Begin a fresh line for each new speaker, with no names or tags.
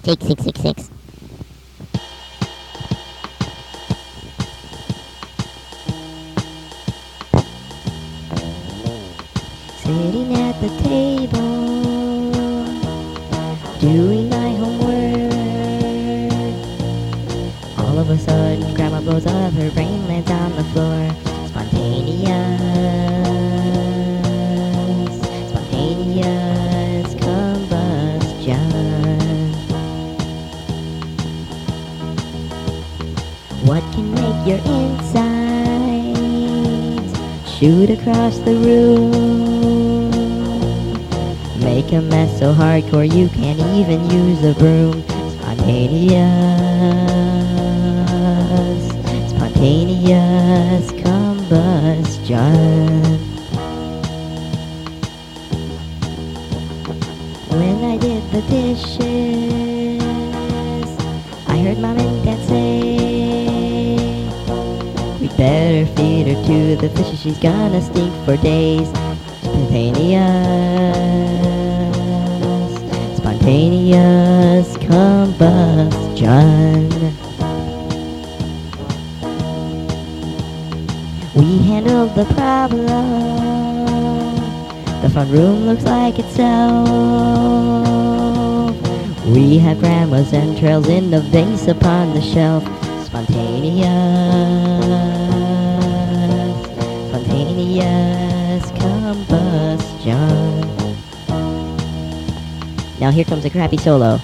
Take 666. Sitting at the table, doing my homework. All of a sudden, Grandma blows up, her brain lands on the floor. Spontaneous combustion. What can make your insides shoot across the room? Make a mess so hardcore you can't even use a broom. Spontaneous combustion. When I did the dishes, I heard Mom and Dad say, we'd better feed her to the fishes, she's gonna stink for days. Spontaneous combustion. We handled the problem. The front room looks like it's solved. We have Grandma's entrails in the vase upon the shelf. Spontaneous combustion. Now here comes a crappy solo.